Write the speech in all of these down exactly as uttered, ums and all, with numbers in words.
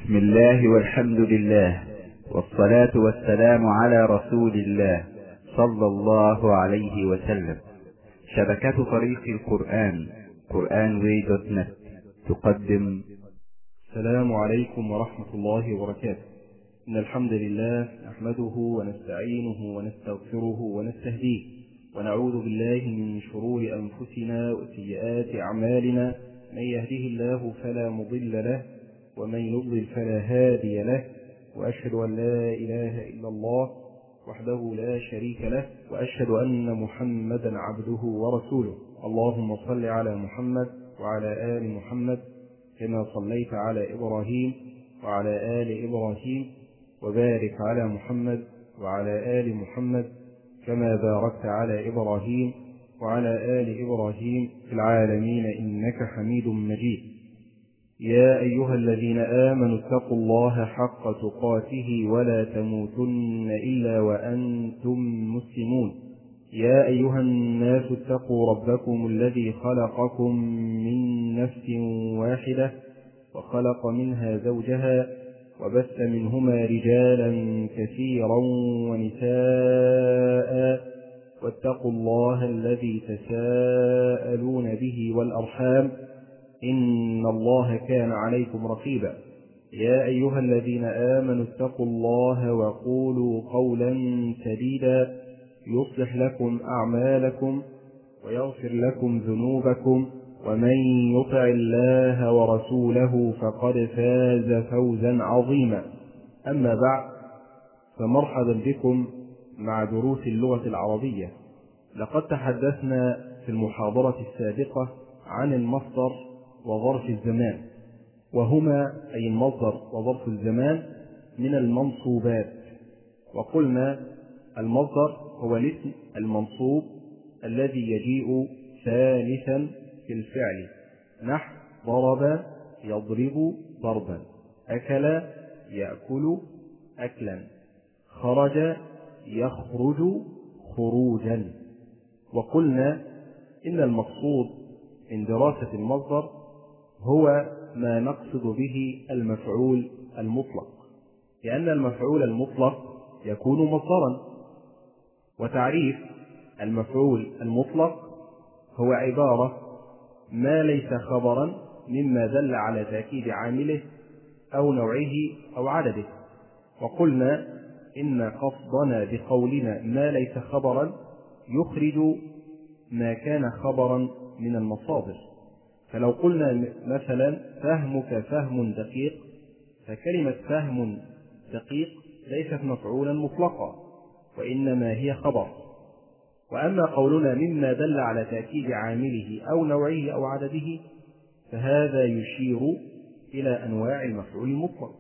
بسم الله والحمد لله والصلاة والسلام على رسول الله صلى الله عليه وسلم. شبكة طريق القرآن قرآن واي دوت نت تقدم. السلام عليكم ورحمة الله وبركاته. إن الحمد لله نحمده ونستعينه ونستغفره ونستهديه، ونعوذ بالله من شرور أنفسنا وسيئات أعمالنا. من يهده الله فلا مضل له، ومن يضلل فلا هادي له، وأشهد أن لا إله إلا الله وحده لا شريك له، وأشهد أن محمدا عبده ورسوله. اللهم صل على محمد وعلى آل محمد كما صليت على إبراهيم وعلى آل إبراهيم، وبارك على محمد وعلى آل محمد كما باركت على إبراهيم وعلى آل إبراهيم في العالمين إنك حميد مجيد. يا أيها الذين آمنوا اتقوا الله حق تقاته ولا تموتن إلا وأنتم مسلمون. يا أيها الناس اتقوا ربكم الذي خلقكم من نفس واحدة وخلق منها زوجها وبث منهما رجالا كثيرا ونساء، واتقوا الله الذي تساءلون به والأرحام إن الله كان عليكم رقيبا. يا أيها الذين آمنوا اتقوا الله وقولوا قولا سديدا يصلح لكم أعمالكم ويغفر لكم ذنوبكم، ومن يطع الله ورسوله فقد فاز فوزا عظيما. أما بعد، فمرحبا بكم مع دروس اللغة العربية. لقد تحدثنا في المحاضرة السابقة عن المصدر وظرف الزمان، وهما أي المصدر وظرف الزمان من المنصوبات. وقلنا المصدر هو الاسم المنصوب الذي يجيء ثالثا في الفعل، نحو ضرب يضرب ضربا، أكل يأكل أكلا، خرج يخرج خروجا. وقلنا إن المقصود من دراسة المصدر هو ما نقصد به المفعول المطلق، لأن المفعول المطلق يكون مصدرا. وتعريف المفعول المطلق هو عبارة ما ليس خبرا مما دل على تأكيد عامله أو نوعه أو عدده. وقلنا إن قصدنا بقولنا ما ليس خبرا يخرج ما كان خبرا من المصادر. فلو قلنا مثلا فهمك فهم دقيق، فكلمة فهم دقيق ليست مفعولا مطلقا، وإنما هي خبر. وأما قولنا مما دل على تأكيد عامله أو نوعه أو عدده، فهذا يشير إلى أنواع المفعول المطلق.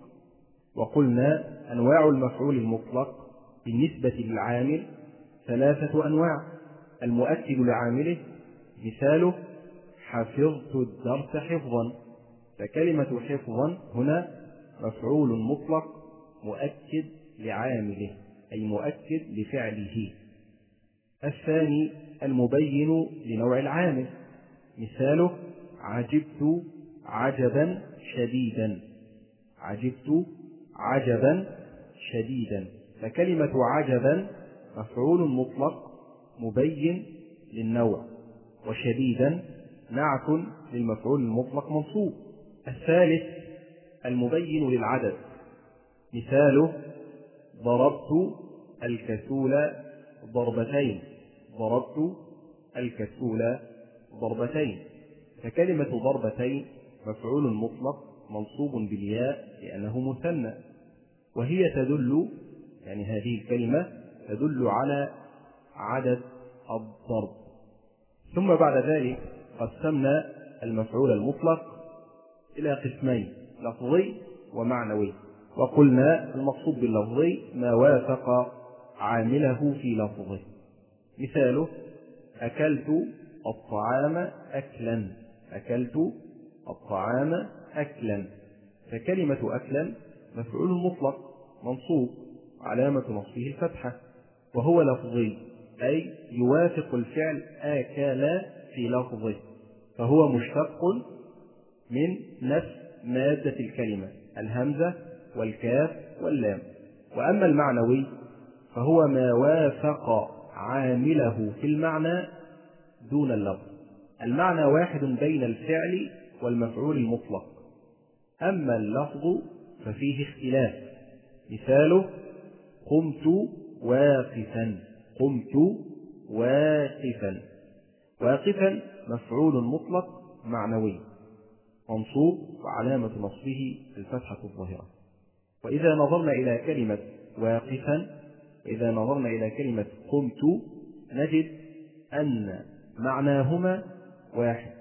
وقلنا أنواع المفعول المطلق بالنسبة للعامل ثلاثة أنواع. المؤكد لعامله، مثاله حفظت الدرس حفظا، فكلمة حفظا هنا مفعول مطلق مؤكد لعامله، أي مؤكد لفعله. الثاني المبين لنوع العامل، مثاله عجبت عجبا شديدا، عجبت عجبا شديدا، فكلمة عجبا مفعول مطلق مبين للنوع، وشديدا نعت للمفعول المطلق منصوب. الثالث المبين للعدد، مثاله ضربت الكسول ضربتين، ضربت الكسول ضربتين، فكلمة ضربتين مفعول مطلق منصوب بالياء لأنه مثنى، وهي تدل يعني هذه الكلمة تدل على عدد الضرب. ثم بعد ذلك قسمنا المفعول المطلق إلى قسمين، لفظي ومعنوي. وقلنا المقصود باللفظي ما وافق عامله في لفظه، مثاله أكلت الطعام أكلا، أكلت الطعام أكلا، فكلمة أكلا مفعول مطلق منصوب علامة نصبه الفتحة، وهو لفظي أي يوافق الفعل آكل في لفظه، فهو مشتق من نفس مادة الكلمة الهمزة والكاف واللام. وأما المعنوي فهو ما وافق عامله في المعنى دون اللفظ. المعنى واحد بين الفعل والمفعول المطلق، أما اللفظ ففيه اختلاف. مثاله: قمت واقفا. قمت واقفا. واقفا مفعول مطلق معنوي منصوب وعلامة نصبه الفتحة الظاهرة. وإذا نظرنا إلى كلمة واقفا وإذا نظرنا إلى كلمة قمت نجد أن معناهما واحد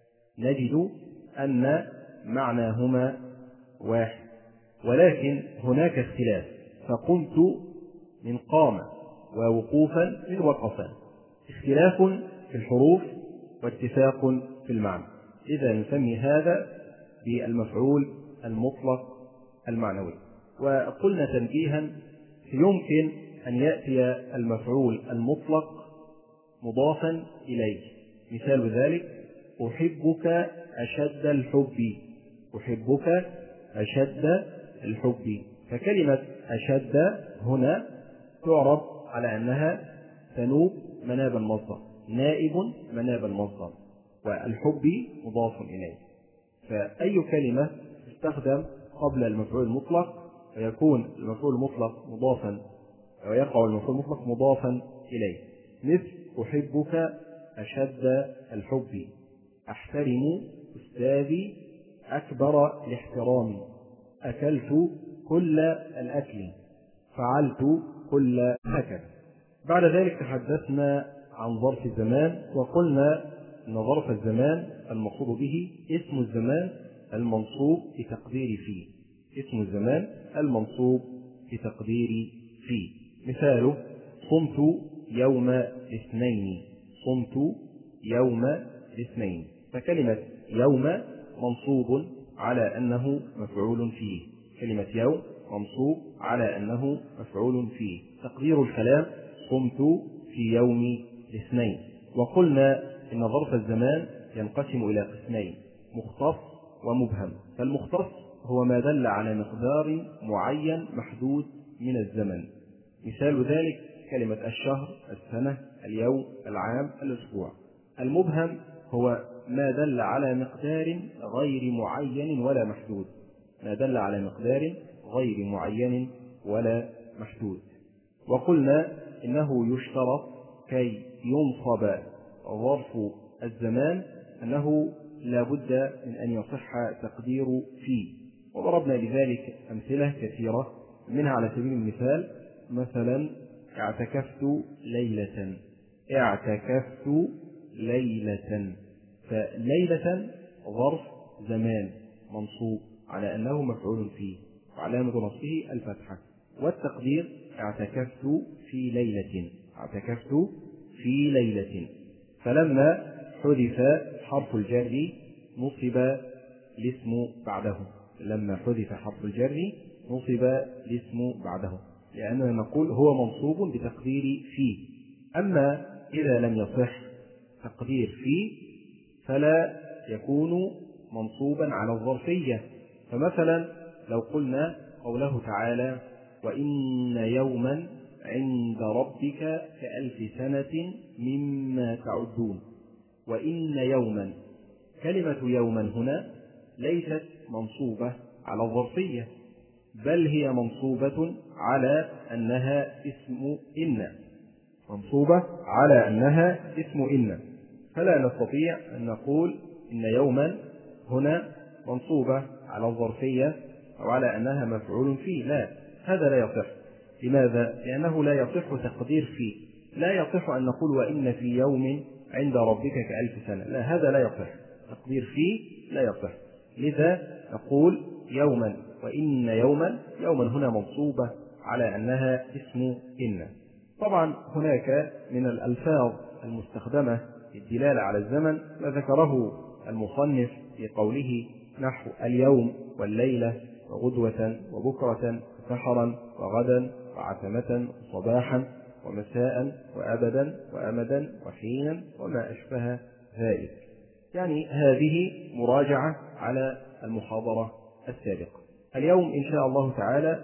نجد أن معناهما واحد ولكن هناك اختلاف، فقمت من قام ووقوفا من وقفا، اختلاف في الحروف واتفاق في المعنى، إذا نسمي هذا بالمفعول المطلق المعنوي. وقلنا تنبيها: يمكن أن يأتي المفعول المطلق مضافا إليه. مثال ذلك: أحبك أشد الحب. أحبك أشد الحب. فكلمة أشد هنا تعرب على أنها تنوب مناب المصدر، نائب مناب المصدر، والحب مضاف إليه. فأي كلمة تستخدم قبل المفعول المطلق ويكون المفعول المطلق مضافا ويقع المفعول المطلق مضافا إليه، مثل أحبك أشد الحب، أحترم أستاذي أكبر الاحترام، أكلت كل الأكل، فعلت كل هكذا. بعد ذلك تحدثنا عن ظرف الزمان، وقلنا أن ظرف الزمان المقصود به اسم الزمان المنصوب بتقدير فيه. اسم الزمان المنصوب بتقدير فيه. مثاله: صمت يوم الاثنين. صمت يوم الاثنين. فكلمة يوم منصوب على أنه مفعول فيه. كلمة يوم منصوب على أنه مفعول فيه. تقدير الكلام: صمت في يوم الاثنين. وقلنا إن ظرف الزمان ينقسم إلى قسمين: مختص ومبهم. فالمختص هو ما دل على مقدار معين محدود من الزمن. مثال ذلك كلمة الشهر، السنة، اليوم، العام، الأسبوع. المبهم هو ما دل على مقدار غير معين ولا محدود. ما دل على مقدار غير معين ولا محدود. وقلنا إنه يشترط كي ينصب ظرف الزمان أنه لا بد من أن يصح تقدير فيه، وضربنا لذلك أمثلة كثيرة، منها على سبيل المثال مثلا: اعتكفت ليلة. اعتكفت ليلة. فليلة ظرف زمان منصوب على أنه مفعول فيه وعلامة نصبه الفتحة، والتقدير: اعتكفت في ليلة. اعتكفت في ليلة. فلما حذف حرف الجر نصب الاسم بعده. لما حذف حرف الجر نصب الاسم بعده، لأننا نقول هو منصوب بتقدير فيه. أما إذا لم يصح تقدير فيه فلا يكون منصوبا على الظرفية. فمثلا لو قلنا قوله تعالى: وإن يوما عند ربك كألف سنة مما تعدون. وإن يوما، كلمة يوما هنا ليست منصوبة على الظرفية، بل هي منصوبة على أنها اسم إن. منصوبة على أنها اسم إن. فلا نستطيع أن نقول إن يوما هنا منصوبة على الظرفية أو على أنها مفعول فيه. لا، هذا لا يصح. لماذا؟ لأنه لا يصح تقدير فيه. لا يصح أن نقول وإن في يوم عند ربك كألف سنة. لا، هذا لا يصح. تقدير فيه لا يصح. لذا نقول يوما. وإن يوما، يوما هنا منصوبة على أنها اسم إن. طبعا هناك من الألفاظ المستخدمة للدلالة على الزمن ما ذكره المصنف في قوله نحو اليوم والليلة وغدوة وبكرة وسحرا وغدا وعتمة وصباحا ومساء وأبدا وأمدا وحينا وما أشبه ذلك. يعني هذه مراجعة على المحاضرة السابقة. اليوم إن شاء الله تعالى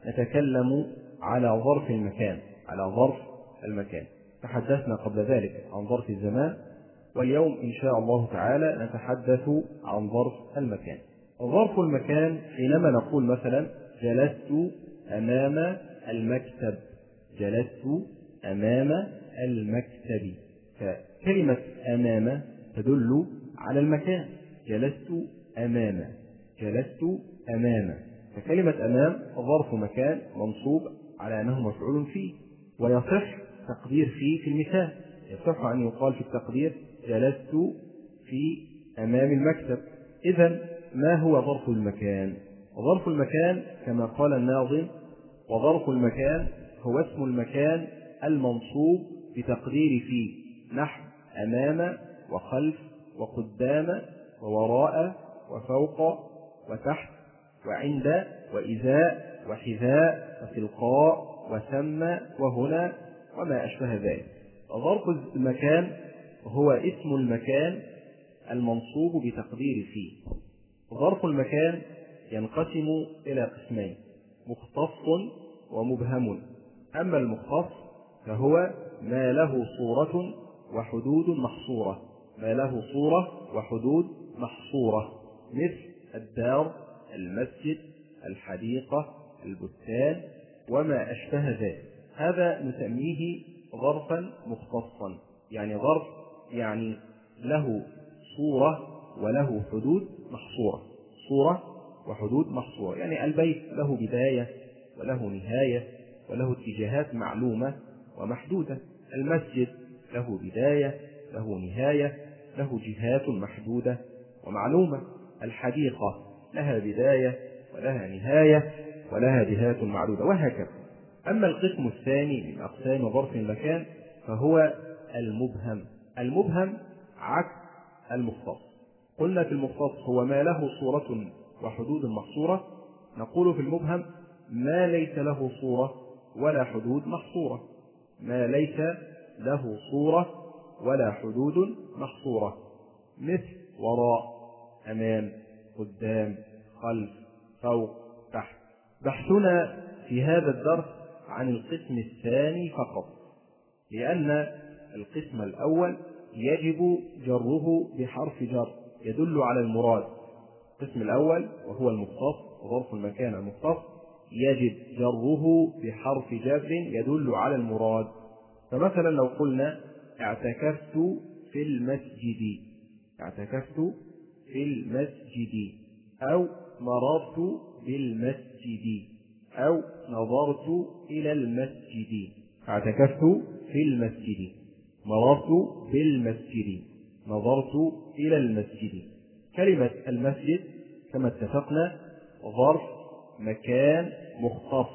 نتكلم على ظرف المكان على ظرف المكان تحدثنا قبل ذلك عن ظرف الزمان، واليوم إن شاء الله تعالى نتحدث عن ظرف المكان. ظرف المكان حينما نقول مثلا جلست أمام المكتب، جلست أمام المكتب، فكلمة أمام تدل على المكان. جلست أمام، جلست أمام، فكلمة أمام ظرف مكان منصوب على أنه مفعول فيه، ويصح تقدير فيه في المثال، يصح أن يقال في التقدير جلست في أمام المكتب. إذن ما هو ظرف المكان؟ ظرف المكان كما قال الناظم: وظرف المكان هو اسم المكان المنصوب بتقدير فيه نحو أمام وخلف وقدام ووراء وفوق وتحت وعند وإزاء وحذاء وتلقاء وثم وهنا وما أشبه ذلك. ظرف المكان هو اسم المكان المنصوب بتقدير فيه. ظرف المكان ينقسم إلى قسمين: مختص ومبهم. أما المختص فهو ما له صورة وحدود محصورة، ما له صورة وحدود محصورة، مثل الدار، المسجد، الحديقة، البستان وما أشبه ذلك. هذا نسميه ظرفا مختصا، يعني ظرف يعني له صورة وله حدود محصورة، صورة وحدود محصورة. يعني البيت له بداية وله نهاية وله اتجاهات معلومة ومحدودة، المسجد له بداية له نهاية له جهات محدودة ومعلومة، الحديقة لها بداية ولها نهاية ولها جهات معدودة، وهكذا. أما القسم الثاني من أقسام ظرف المكان فهو المبهم. المبهم عكس المختص. قلنا في المختص هو ما له صورة وحدود محصورة، نقول في المبهم ما ليس له صورة ولا حدود محصورة، ما ليس له صورة ولا حدود محصورة، مثل وراء، أمام، قدام، خلف، فوق، تحت. بحثنا في هذا الدرس عن القسم الثاني فقط، لأن القسم الأول يجب جره بحرف جر يدل على المراد. القسم الأول وهو المختص وظرف المكان المختص يجب جره بحرف جر يدل على المراد. فمثلا لو قلنا اعتكفت في المسجد، اعتكفت في المسجد، أو مررت بالمسجد، أو نظرت إلى المسجد. اعتكفت في المسجد، مررت بالمسجد، نظرت إلى المسجد. كلمة المسجد كما اتفقنا ظرف مكان مختص،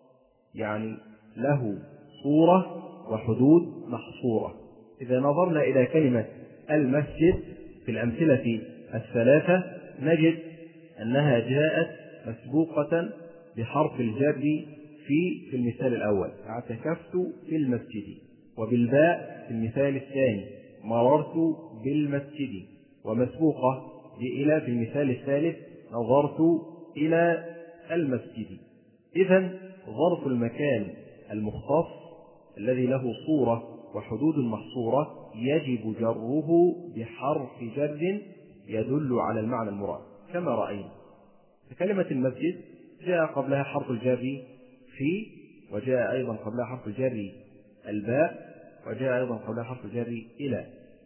يعني له صورة وحدود محصورة. إذا نظرنا إلى كلمة المسجد في الأمثلة الثلاثة نجد أنها جاءت مسبوقة بحرف الجر في في المثال الأول اعتكفت في المسجد، وبالباء في المثال الثاني مررت بالمسجد، ومسبوقة بإلى في المثال الثالث نظرت إلى المسجد. إذن ظرف المكان المختص الذي له صورة وحدود محصورة يجب جره بحرف جر يدل على المعنى المراد كما رأينا. كلمة المسجد جاء قبلها حرف الجر في، وجاء أيضا قبلها حرف الجر الباء، وجاء أيضا قبلها حرف الجر إلى،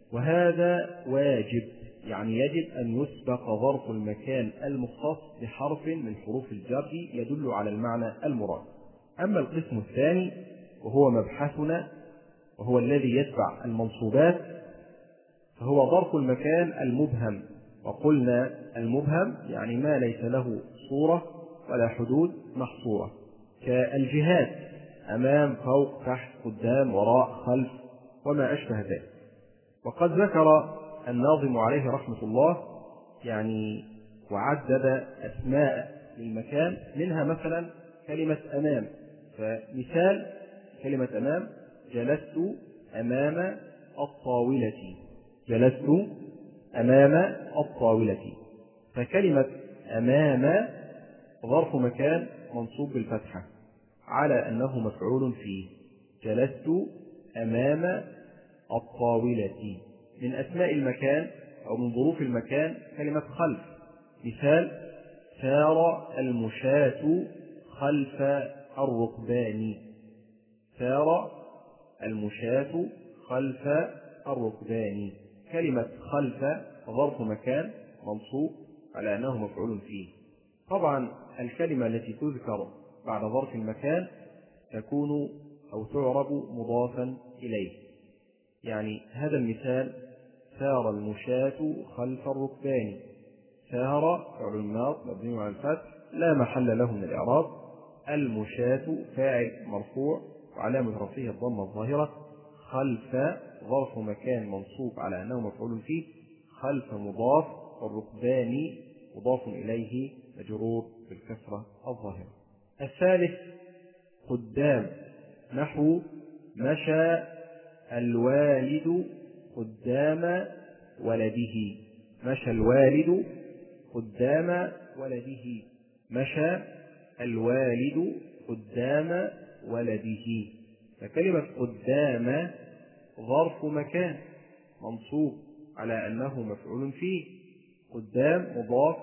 وهذا واجب، يعني يجب أن يسبق ظرف المكان المختص بحرف من حروف الجر يدل على المعنى المراد. أما القسم الثاني وهو مبحثنا وهو الذي يتبع المنصوبات فهو ظرف المكان المبهم. وقلنا المبهم يعني ما ليس له صورة ولا حدود محصورة، كالجهات أمام، فوق، تحت، قدام، وراء، خلف وما أشبه ذلك. وقد ذكر الناظم عليه رحمة الله يعني وعدد أسماء للمكان، منها مثلا كلمة أمام. فمثال كلمة أمام: جلست أمام الطاولة، جلست أمام الطاولة. فكلمة أمام ظرف مكان منصوب بالفتحة على أنه مفعول فيه. جلست أمام الطاولة. من أسماء المكان أو من ظروف المكان كلمة خلف. مثال: سار المشاة خلف الركبان. سار المشاة خلف الركبان. كلمة خلف ظرف مكان منصوب على أنه مفعول فيه. طبعا الكلمة التي تذكر بعد ظرف المكان تكون أو تعرب مضافا إليه. يعني هذا المثال: سار المشاة خلف الركبان. سار فعل ماض مبني على الفتح لا محل له من الإعراب. المشاة فاعل مرفوع وعلامة رفعه الضمة الظاهرة. خلف ظرف مكان منصوب على أنه مفعول فيه. خلف مضاف والركبان مضاف إليه مجرور بالكسرة الظاهرة. الثالث قدام، نحو مشى الوالد قدام ولده. مشى الوالد قدام ولده. مشى الوالد قدام ولده. فكلمة قدام ظرف مكان منصوب على أنه مفعول فيه. قدام مضاف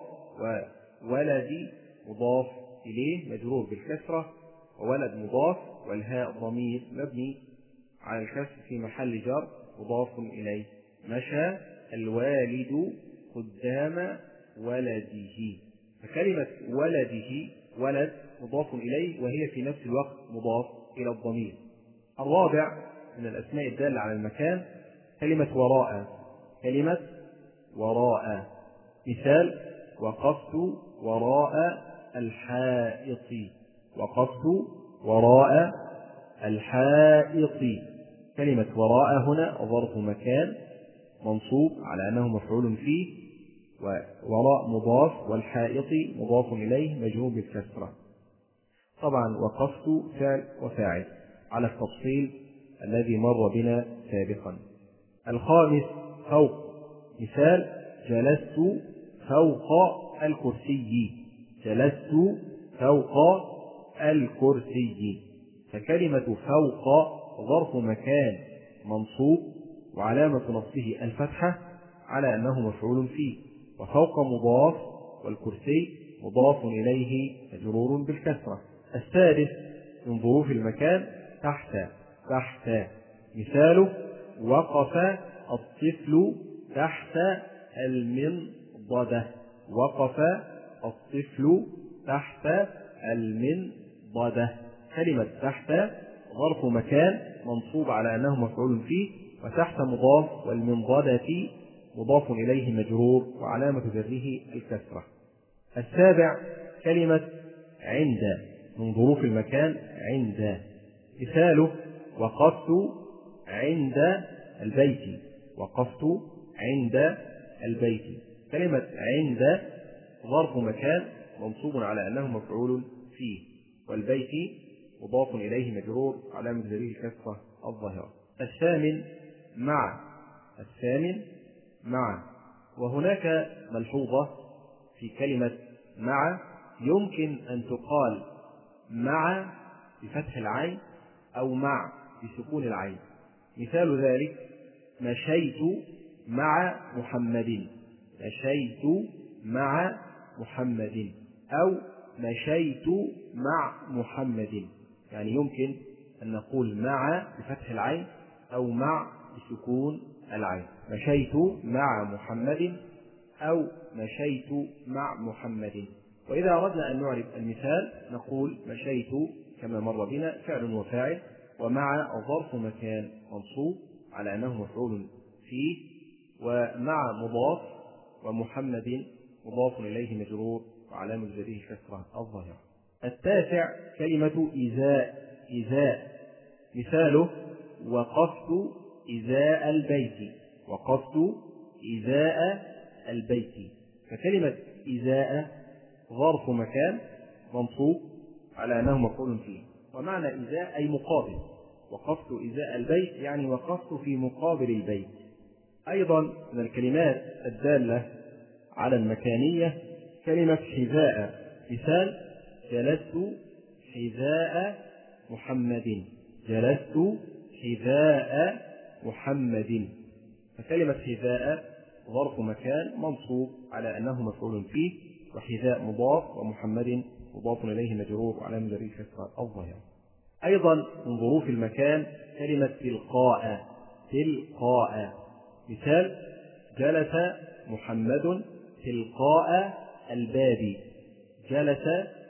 وولد مضاف إليه مجرور بالكسرة، وولد مضاف والهاء ضمير مبني على الكسر في محل جر مضاف إليه. مشى الوالد قدام ولده. فكلمة ولده ولد مضاف إليه وهي في نفس الوقت مضاف إلى الضمير. الرابع من الأسماء الدالة على المكان كلمة وراء. كلمة وراء. مثال: وقفت وراء الحائط. وقفت وراء الحائط. كلمة وراء هنا ظرف مكان منصوب على أنه مفعول فيه، ووراء مضاف والحائط مضاف إليه مجرور بالكسرة. طبعا وقفت فعل وفاعل على التفصيل الذي مر بنا سابقا. الخامس فوق. مثال: جلست فوق الكرسي. جلست فوق الكرسي. فكلمة فوق ظرف مكان منصوب وعلامة نصبه الفتحة على أنه مفعول فيه، وفوق مضاف والكرسي مضاف إليه مجرور بالكسرة. السادس من ظروف المكان تحت. تحت. مثاله: وقف الطفل تحت المنضدة. وقف الطفل تحت المنضدة. كلمة تحت ظرف مكان منصوب على أنه مفعول فيه، وتحت مضاف والمنضدة مضاف إليه مجرور وعلامة جره الكسرة. السابع كلمة عند من ظروف المكان. عند. مثاله: وقفت عند البيت. وقفت عند البيت. كلمة عند ظرف مكان منصوب على أنه مفعول فيه، والبيت مضاف إليه مجرور علامة جره الكسرة الظاهرة. الثامن مع. الثامن مع. وهناك ملحوظة في كلمة مع: يمكن أن تقال مع بفتح العين أو مع بسكون العين. مثال ذلك: مشيت مع محمد. مشيت مع محمد. أو مشيت مع محمد. يعني يمكن أن نقول مع بفتح العين أو مع بسكون العين. مشيت مع محمد أو مشيت مع محمد. وإذا أردنا أن نعرف المثال نقول: مشيت كما مر بنا فعل وفاعل، ومع ظرف مكان منصوب على أنه مفعول فيه، ومع مضاف، ومحمد مضاف إليه مجرور وعلامة جره الكسرة الظاهرة. التاسع كلمة إزاء. إزاء. مثاله: وقفت إزاء البيت. وقفت إزاء البيت. فكلمة إزاء ظرف مكان منصوب على أنه مفعول فيه، ومعنى إزاء أي مقابل. وقفت إزاء البيت يعني وقفت في مقابل البيت. أيضا من الكلمات الدالة على المكانية كلمة حذاء. مثال: جلست حذاء محمد، جلست حذاء محمد. فكلمة حذاء ظرف مكان منصوب على أنه مفعول فيه، وحذاء مضاف، ومحمد مضاف إليه مجرور وعلامة جره الكسرة الظاهرة. أيضا من ظروف المكان كلمة تلقاء، تلقاء. مثال: جلس محمد تلقاء الباب، جلس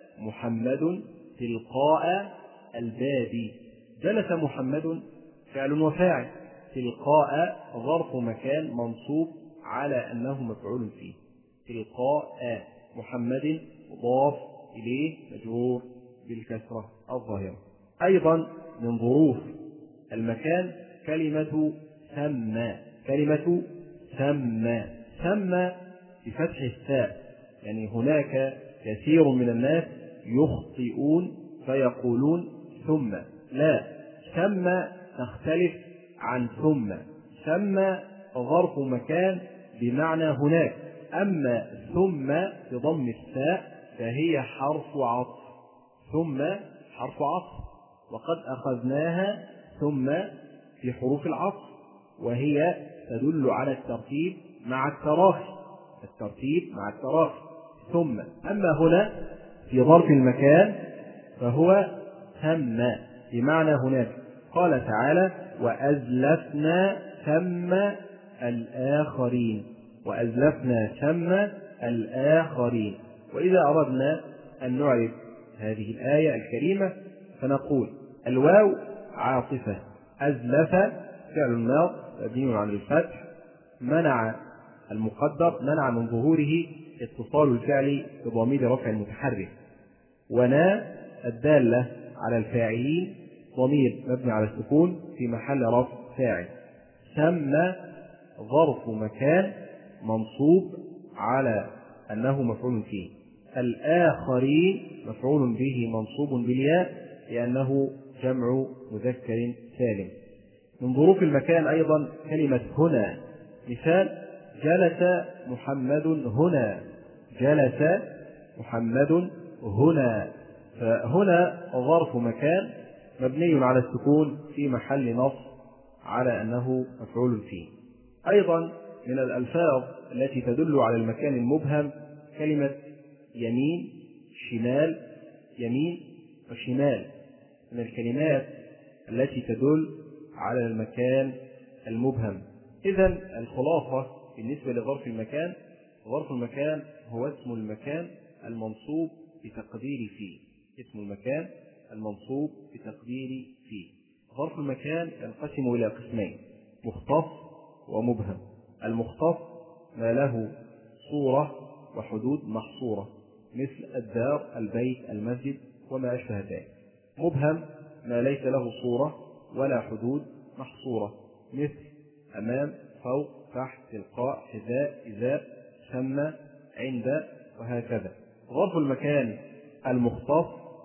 محمد تلقاء الباب. جلس محمد فعل وفاعل، تلقاء ظرف مكان منصوب على أنه مفعول فيه، تلقاء محمد مضاف إليه مجرور بالكسرة الظاهرة. أيضا من ظروف المكان كلمة ثم، كلمة ثم، ثم بفتح الثاء. يعني هناك كثير من الناس يخطئون فيقولون ثم، لا، ثم تختلف عن ثم. ثم ظرف مكان بمعنى هناك، أما ثم بضم الثاء فهي حرف عطف، ثم حرف عطف، وقد أخذناها ثم في حروف العطف، وهي تدل على الترتيب مع التراخي، الترتيب مع التراخي. ثم أما هنا في ظرف المكان فهو ثم بمعنى هناك. قال تعالى: وأزلفنا ثم الآخرين، وأزلفنا ثم الآخرين. وإذا أردنا أن نعرف هذه الآية الكريمة فنقول: الواو عاطفة، أزلف فعل ماض مبني على الفتح، منع المقدر، منع من ظهوره اتصال الفعل بضمير رفع المتحرك. ونا الدالة على الفاعلين ضمير مبني على السكون في محل رفع فاعل. ثم ظرف مكان منصوب على أنه مفعول فيه. الآخرين مفعول به منصوب بالياء لأنه جمع مذكر سالم. من ظروف المكان أيضا كلمة هنا. مثال: جلس محمد هنا، جلس محمد هنا. فهنا ظرف مكان مبني على السكون في محل نصب على أنه مفعول فيه. أيضا من الألفاظ التي تدل على المكان المبهم كلمة يمين، شمال، يمين وشمال، من الكلمات التي تدل على المكان المبهم. إذن الخلاصة بالنسبة لظرف المكان: ظرف المكان هو اسم المكان المنصوب بتقدير فيه، اسم المكان المنصوب بتقدير فيه. ظرف المكان ينقسم إلى قسمين: مختص ومبهم. المختص ما له صورة وحدود محصورة، مثل الدار، البيت، المسجد وما أشبه ذلك. مبهم ما ليس له صورة ولا حدود محصورة، مثل أمام، فوق، تحت، تلقاء، حذاء، إزاء، ثم، عند وهكذا. ظرف المكان المختص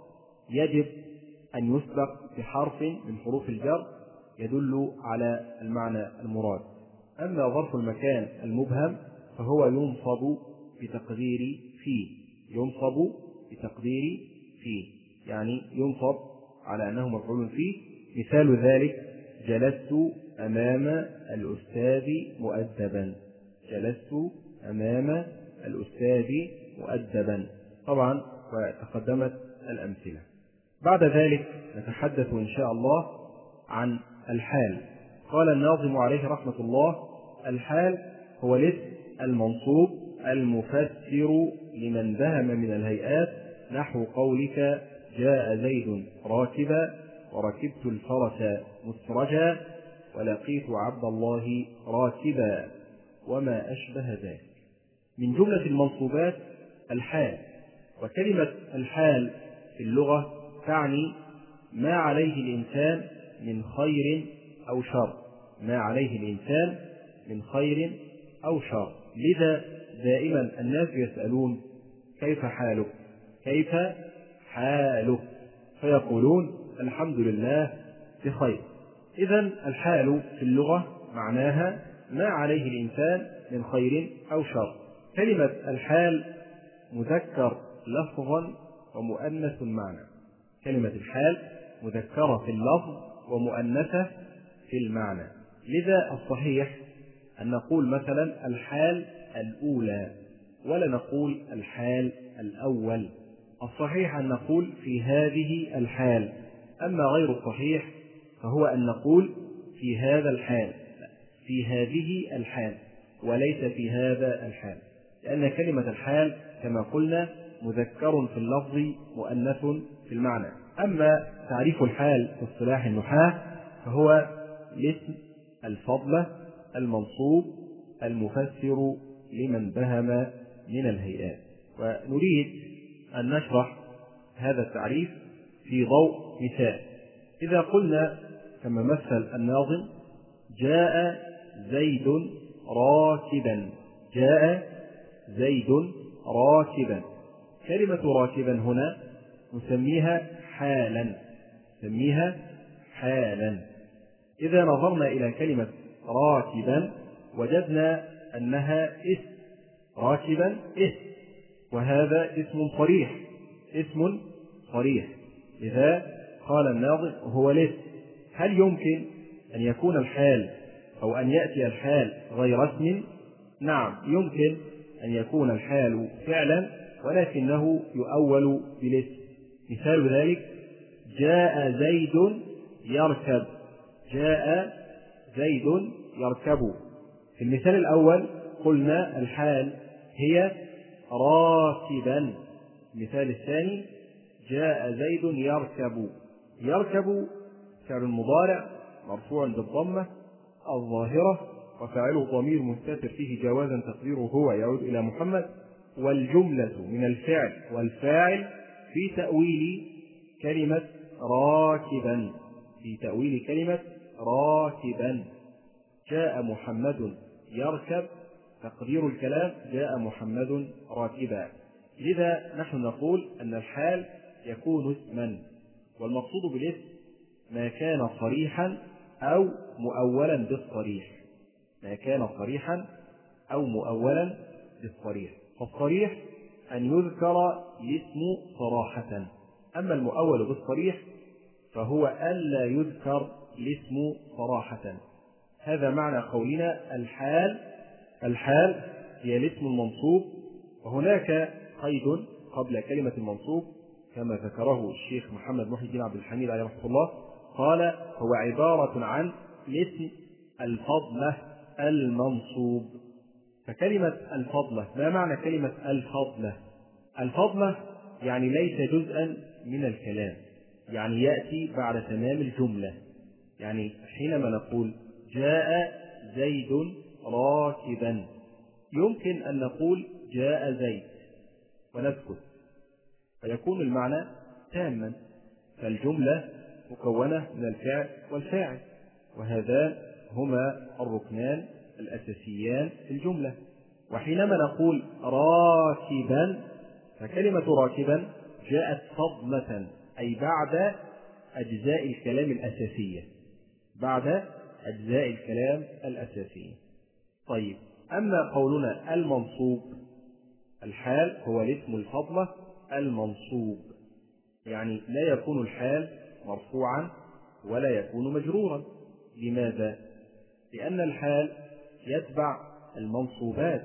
يجب أن يسبق بحرف من حروف الجر يدل على المعنى المراد. أما ظرف المكان المبهم فهو ينصب بتقدير فيه، ينصب بتقدير فيه، يعني ينصب على أنه مفعول فيه. مثال ذلك: جلست أمام الأستاذ مؤدبا، جلست أمام الأستاذ مؤدبا. طبعا وتقدمت الأمثلة. بعد ذلك نتحدث إن شاء الله عن الحال. قال الناظم عليه رحمة الله: الحال هو الاسم المنصوب المفسر لمن بهم من الهيئات، نحو قولك: جاء زيد راكبا، وركبت الفرس مسرجا، ولقيت عبد الله راكبا، وما أشبه ذلك. من جملة المنصوبات الحال. وكلمة الحال في اللغة تعني ما عليه الإنسان من خير أو شر، ما عليه الإنسان من خير أو شر. لذا دائما الناس يسألون: كيف حالك؟ كيف حالك؟ فيقولون: الحمد لله بخير. إذن الحال في اللغة معناها ما عليه الإنسان من خير أو شر. كلمة الحال مذكر لفظا ومؤنث معنى. كلمة الحال مذكرة في اللفظ ومؤنثة في المعنى. لذا الصحيح أن نقول مثلا الحال الأولى ولا نقول الحال الأول. الصحيح أن نقول في هذه الحال، أما غير الصحيح فهو أن نقول في هذا الحال، في هذه الحال، وليس في هذا الحال، لأن كلمة الحال كما قلنا مذكر في اللفظ مؤنث في المعنى. أما تعريف الحال في اصطلاح النحاة فهو الاسم الفضلة المنصوب المفسر لمن بهم من الهيئات. ونريد أن نشرح هذا التعريف في ضوء مثال. إذا قلنا كما مثل الناظم: جاء زيد راكبا، جاء زيد راكبا. كلمة راكبا هنا نسميها حالا، نسميها حالا. إذا نظرنا إلى كلمة راكبا وجدنا أنها اسم، راكبا اسم، وهذا اسم صريح، اسم صريح. لذا قال الناظم هو الاسم. هل يمكن أن يكون الحال أو أن يأتي الحال غير اسم؟ نعم، يمكن أن يكون الحال فعلا ولكنه يؤول بالاسم. مثال ذلك: جاء زيد يركب، جاء زيد يركب. في المثال الأول قلنا الحال هي راكبا. المثال الثاني: جاء زيد يركب. يركب فعل مضارع مرفوع بالضمة الظاهرة وفاعله ضمير مستتر فيه جوازا تقديره هو يعود إلى محمد، والجملة من الفعل والفاعل في تأويل كلمة راكبا، في تأويل كلمة راكبا. جاء محمد يركب، تقدير الكلام: جاء محمد راكبا. لذا نحن نقول أن الحال يكون اسما، والمقصود بالاسم ما كان صريحا أو مؤولا بالصريح، ما كان صريحا أو مؤولا بالصريح. فالصريح أن يذكر الاسم صراحة، أما المؤول بالصريح فهو ألا يذكر الاسم صراحة. هذا معنى قولنا الحال. الحال هي الاسم المنصوب، وهناك قيد قبل كلمة المنصوب كما ذكره الشيخ محمد محي الدين عبد الحميد عليه رحمه الله، قال: هو عبارة عن الاسم الفضلة المنصوب. فكلمة الفضلة، ما معنى كلمة الفضلة؟ الفضلة يعني ليس جزءا من الكلام، يعني يأتي بعد تمام الجملة. يعني حينما نقول جاء زيد راكبا يمكن أن نقول جاء زيد ونسكت فيكون المعنى تاما، فالجملة مكونة من الفعل والفاعل، وهذان هما الركنان الأساسيان في الجملة. وحينما نقول راكبا فكلمة راكبا جاءت فضلة، أي بعد أجزاء الكلام الأساسية، بعد أجزاء الكلام الأساسية. طيب، أما قولنا المنصوب، الحال هو الاسم الفضلة المنصوب، يعني لا يكون الحال مرفوعا ولا يكون مجرورا. لماذا؟ لأن الحال يتبع المنصوبات.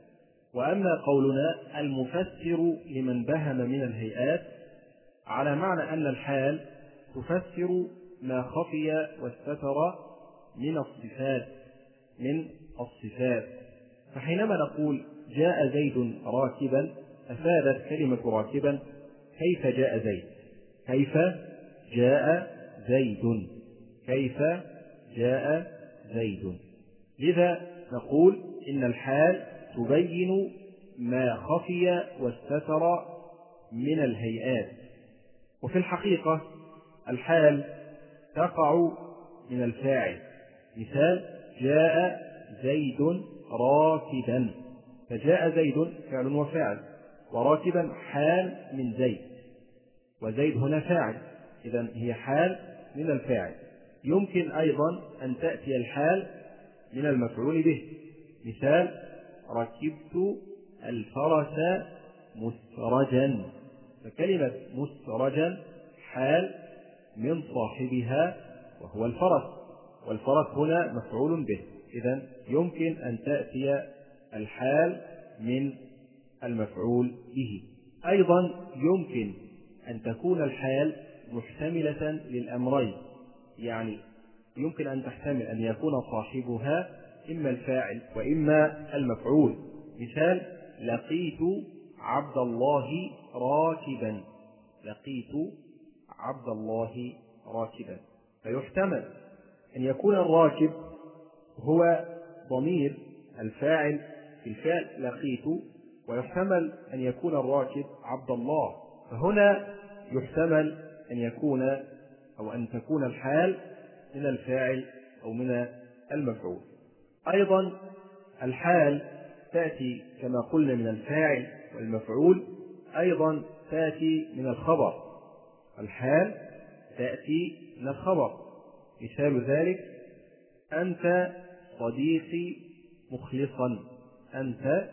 وأما قولنا المفسر لمن بهم من الهيئات على معنى أن الحال تفسر ما خفي واستتر من الصفات من الصفات. فحينما نقول جاء زيد راكبا أفادت كلمة راكبا كيف جاء زيد، كيف جاء زيد، كيف جاء زيد. لذا نقول إن الحال تبين ما خفي واستتر من الهيئات. وفي الحقيقة الحال تقع من الفاعل. مثال: جاء زيد راكبا، فجاء زيد فعل وفاعل، وراكبا حال من زيد، وزيد هنا فاعل، إذن هي حال من الفاعل. يمكن أيضا أن تأتي الحال من المفعول به. مثال: ركبت الفرس مسرجا. فكلمة مسرجا حال من صاحبها وهو الفرس، والفرس هنا مفعول به، إذن يمكن أن تأتي الحال من المفعول به. أيضا يمكن أن تكون الحال محتملة للأمرين، يعني يمكن أن تحتمل أن يكون صاحبها إما الفاعل وإما المفعول. مثال: لقيت عبد الله راكبا، لقيت عبد الله راكبا. فيحتمل أن يكون الراكب هو ضمير الفاعل في الفعل لقيت، ويحتمل أن يكون الراكب عبد الله. فهنا يحتمل أن يكون أو أن تكون الحال من الفاعل أو من المفعول. أيضا الحال تأتي كما قلنا من الفاعل والمفعول، أيضا تأتي من الخبر. الحال تأتي من الخبر. مثال ذلك: أنت صديقي مخلصا، أنت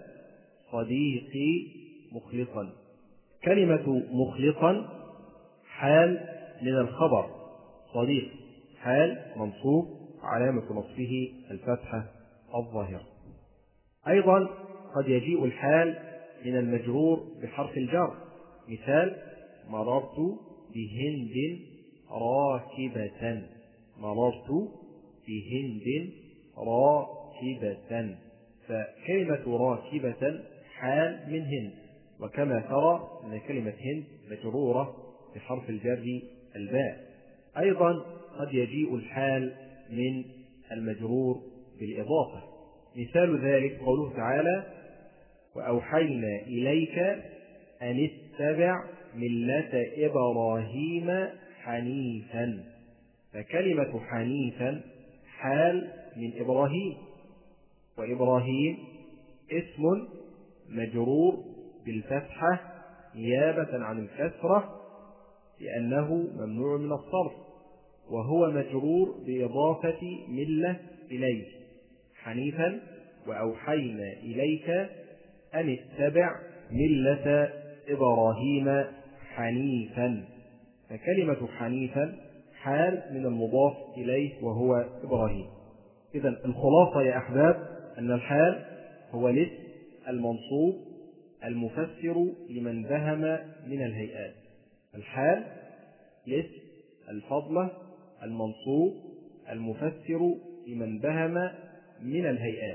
صديقي مخلصا. كلمة مخلصا حال من الخبر، صديق حال منصوب علامة نصبه الفتحة الظاهرة. أيضا قد يجيء الحال من المجرور بحرف الجر. مثال: مررت بهند راكبة، مررت بهند راكبة. فكلمة راكبة حال من هند، وكما ترى أن كلمة هند مجرورة بحرف الجر الباء. أيضا قد يجيء الحال من المجرور بالإضافة. مثال ذلك قوله تعالى: وأوحينا إليك أن اتبع ملة إبراهيم حنيفا. فكلمة حنيفا حال من إبراهيم، وإبراهيم اسم مجرور بالفتحة نيابة عن الكسرة لأنه ممنوع من الصرف، وهو مجرور بإضافة ملة إليه حنيفا. وأوحينا إليك أن اتبع ملة إبراهيم حنيفا. فكلمة حنيفا حال من المضاف إليه وهو إبراهيم. إذن الخلاصة يا أحباب أن الحال هو الاسم المنصوب المفسر لمن بهم من الهيئات. الحال الاسم الفضلة المنصوب المفسر لمن بهم من الهيئات.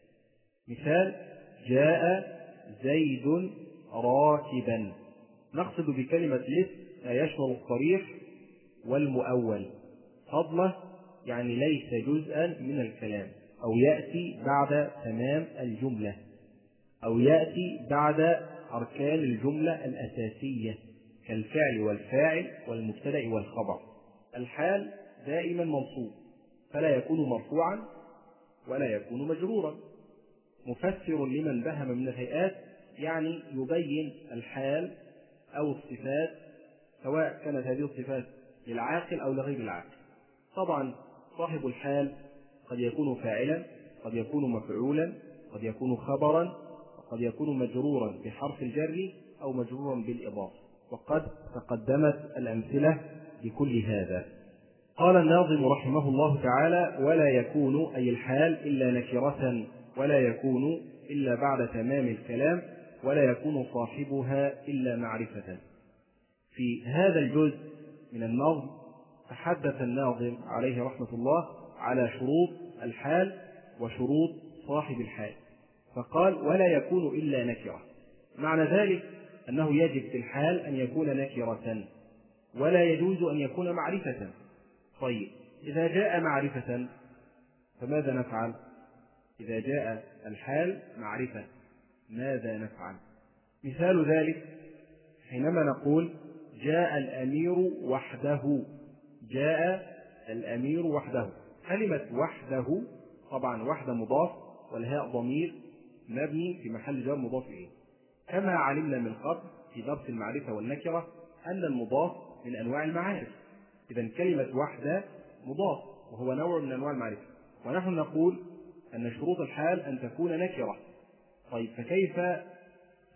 مثال: جاء زيد راكبا. نقصد بكلمة الاسم ما يشمل الصريح والمؤول. فضلة يعني ليس جزءا من الكلام، أو يأتي بعد تمام الجملة، أو يأتي بعد أركان الجملة الأساسية كالفعل والفاعل والمبتدأ والخبر. الحال دائما منصوب، فلا يكون مرفوعا ولا يكون مجرورا. مفسر لمن بهم من الهيئات يعني يبين الحال أو الصفات، سواء كانت هذه الصفات للعاقل أو لغير العاقل. طبعا صاحب الحال قد يكون فاعلا، قد يكون مفعولا، قد يكون خبرا، وقد يكون مجرورا بحرف الجر أو مجرورا بالإضافة، وقد تقدمت الأمثلة لكل هذا. قال الناظم رحمه الله تعالى: ولا يكون أي الحال إلا نكرة، ولا يكون إلا بعد تمام الكلام، ولا يكون صاحبها إلا معرفة. في هذا الجزء من النظم تحدث الناظم عليه رحمة الله على شروط الحال وشروط صاحب الحال، فقال: ولا يكون إلا نكرة. معنى ذلك أنه يجب في الحال أن يكون نكرة، ولا يجوز أن يكون معرفة. طيب، إذا جاء معرفة فماذا نفعل؟ إذا جاء الحال معرفة ماذا نفعل؟ مثال ذلك حينما نقول: جاء الأمير وحده. جاء الأمير وحده. كلمة وحده طبعا وحده مضاف، والهاء ضمير مبني في محل جر مضاف إليه. كما علمنا من قبل في درس المعرفة والنكرة أن المضاف من أنواع المعارف. إذن كلمة وحده مضاف وهو نوع من أنواع المعرفة، ونحن نقول أن شروط الحال أن تكون نكرة. طيب، فكيف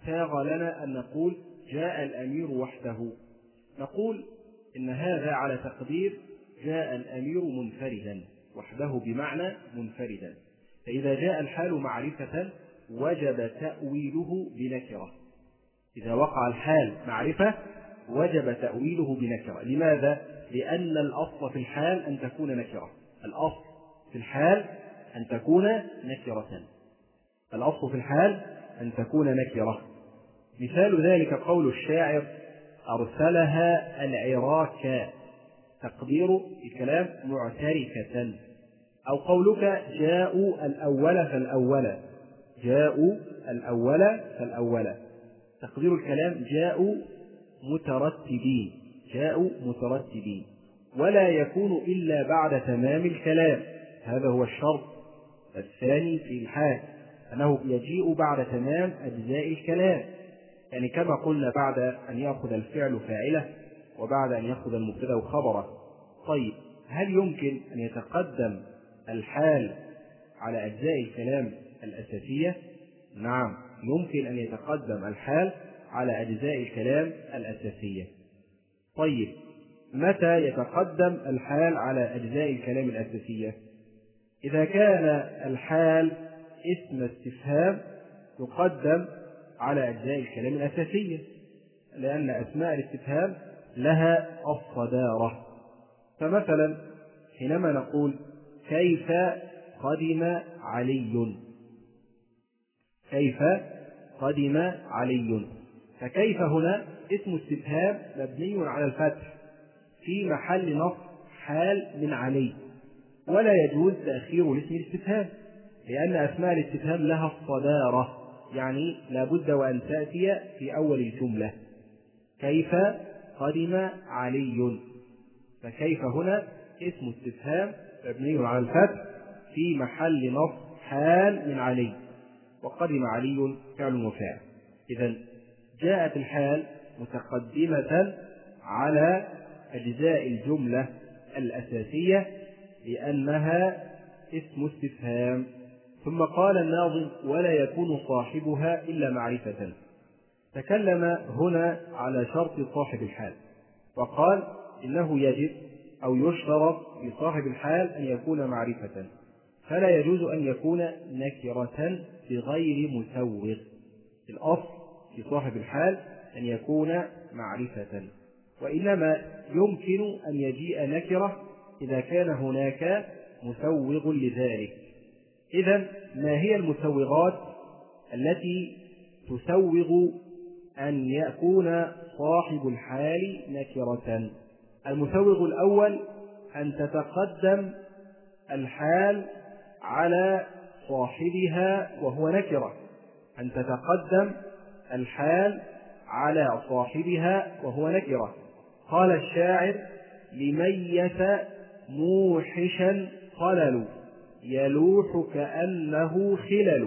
ساغ لنا أن نقول جاء الأمير وحده، نقول إن هذا على تقدير جاء الأمير منفردا، وحده بمعنى منفردا. فإذا جاء الحال معرفة وجب تأويله بنكرة. إذا وقع الحال معرفة وجب تأويله بنكرة. لماذا؟ لأن الأصل في الحال أن تكون نكرة. الأصل في الحال أن تكون نكرة. الأصل في الحال أن تكون نكرة. مثال ذلك قول الشاعر أرسلها العراك، تقدير الكلام معتركة. أو قولك جاءوا الأول فالأول، جاءوا الأول فالأول، تقدير الكلام جاءوا مترتبين، جاءوا مترتبين. ولا يكون إلا بعد تمام الكلام، هذا هو الشرط الثاني في الحال، أنه يجيء بعد تمام أجزاء الكلام، يعني كما قلنا بعد أن يأخذ الفعل فاعله وبعد أن يأخذ المبتدأ خبره. طيب هل يمكن أن يتقدم الحال على أجزاء الكلام الأساسية؟ نعم، يمكن أن يتقدم الحال على أجزاء الكلام الأساسية. طيب متى يتقدم الحال على أجزاء الكلام الأساسية؟ إذا كان الحال اسم استفهام يقدم على أجزاء الكلام الأساسية، لأن أسماء الاستفهام لها الصدارة. فمثلا حينما نقول كيف قدم علي، كيف قدم علي، فكيف هنا اسم استفهام مبني على الفتح في محل نصب حال من علي، ولا يجوز تأخير الاسم الاستفهام لأن أسماء الاستفهام لها الصدارة، يعني لا بد وأن تأتي في أول الجملة. كيف قدم علي، فكيف هنا اسم استفهام مبني على الفتح في محل نصب حال من علي، وقدم علي فعل وفاعل. إذن جاءت الحال متقدمة على أجزاء الجملة الأساسية لأنها اسم استفهام. ثم قال الناظم ولا يكون صاحبها إلا معرفة. تكلم هنا على شرط صاحب الحال، وقال إنه يجب أو يشترط لصاحب الحال أن يكون معرفة، فلا يجوز أن يكون نكرة بغير مسوغ. الأصل في صاحب الحال أن يكون معرفة، وإنما يمكن أن يجيء نكرة إذا كان هناك مسوغ لذلك. إذن ما هي المسوغات التي تسوغ أن يكون صاحب الحال نكرة؟ المسوغ الأول أن تتقدم الحال على صاحبها وهو نكرة، أن تتقدم الحال على صاحبها وهو نكرة. قال الشاعر لميت موحشا خلل يلوح كأنه خلل،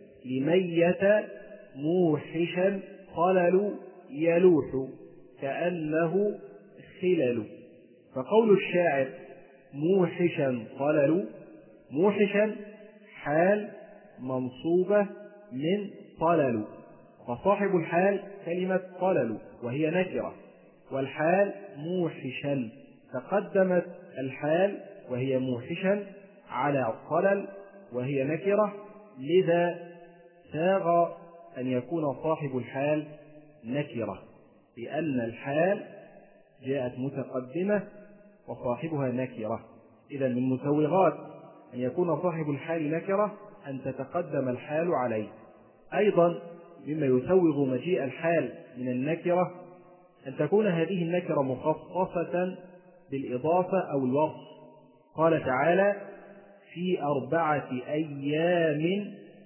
لميت موحشا خلل يلوح كأنه خلل. فقول الشاعر موحشا خلل، موحشا حال منصوبة من طلل، فصاحب الحال كلمة طلل وهي نكرة، والحال موحشا، تقدمت الحال وهي موحشا على الطلل وهي نكرة، لذا ساغ أن يكون صاحب الحال نكرة، لأن الحال جاءت متقدمة وصاحبها نكرة. إذا من مسوغات أن يكون صاحب الحال نكرة أن تتقدم الحال عليه. أيضا مما يسوغ مجيء الحال من النكرة أن تكون هذه النكرة مخصصة بالإضافة أو الوصف. قال تعالى في أربعة أيام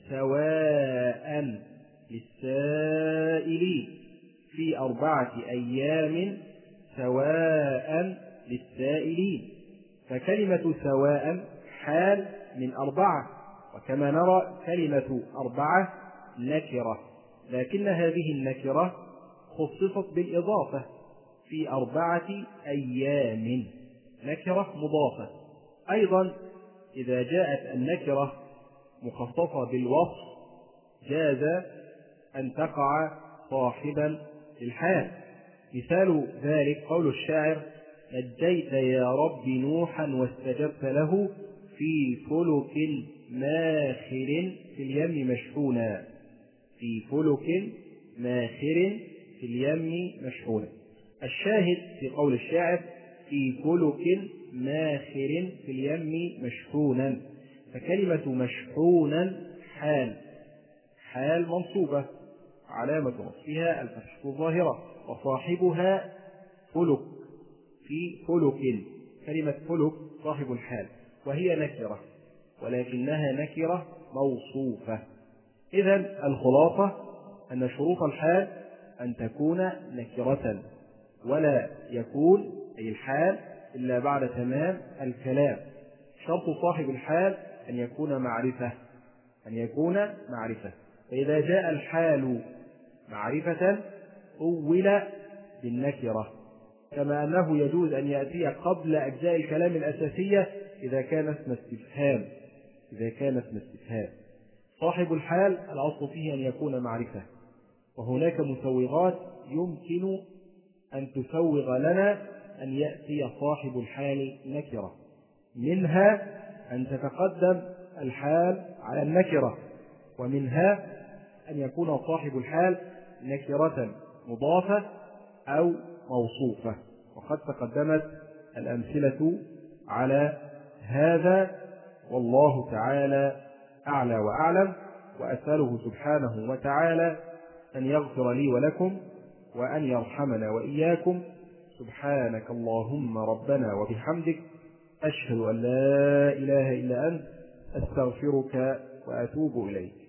سواء للسائلين، في أربعة أيام سواء للسائلين، فكلمة سواء حال من أربعة، وكما نرى كلمة أربعة نكرة، لكن هذه النكرة خصصت بالإضافة في أربعة أيام، نكرة مضافة. أيضا إذا جاءت النكرة مخصصة بالوصف جاز أن تقع صاحبا للحال. مثال ذلك قول الشاعر: نجيت يا رب نوحا واستجبت له في فلك ماخر في اليم مشحونا. في فلك ماخر في اليم مشحونا. الشاهد في قول الشاعر: في فلك ماخر في اليم مشحونا. فكلمة مشحونا حال حال منصوبة، علامة نصبها الفتحة الظاهرة، وصاحبها فلك. في فلك، كلمة فلك صاحب الحال، وهي نكرة ولكنها نكرة موصوفة. إذن الخلاصة أن شروط الحال أن تكون نكرة، ولا يكون أي الحال إلا بعد تمام الكلام. شرط صاحب الحال أن يكون معرفة أن يكون معرفة فإذا جاء الحال معرفة أول بالنكرة، كما أنه يجوز أن يأتي قبل أجزاء الكلام الأساسية إذا كان اسم استفهام إذا كان اسم استفهام. صاحب الحال الأصل فيه أن يكون معرفة، وهناك مسوغات يمكن أن تسوغ لنا أن يأتي صاحب الحال نكرة، منها أن تتقدم الحال على النكرة، ومنها أن يكون صاحب الحال نكرة مضافة أو موصوفة، وقد تقدمت الأمثلة على هذا، والله تعالى أعلى وأعلم. وأسأله سبحانه وتعالى أن يغفر لي ولكم وأن يرحمنا وإياكم. سبحانك اللهم ربنا وبحمدك، أشهد أن لا إله إلا أنت، أستغفرك وأتوب إليك.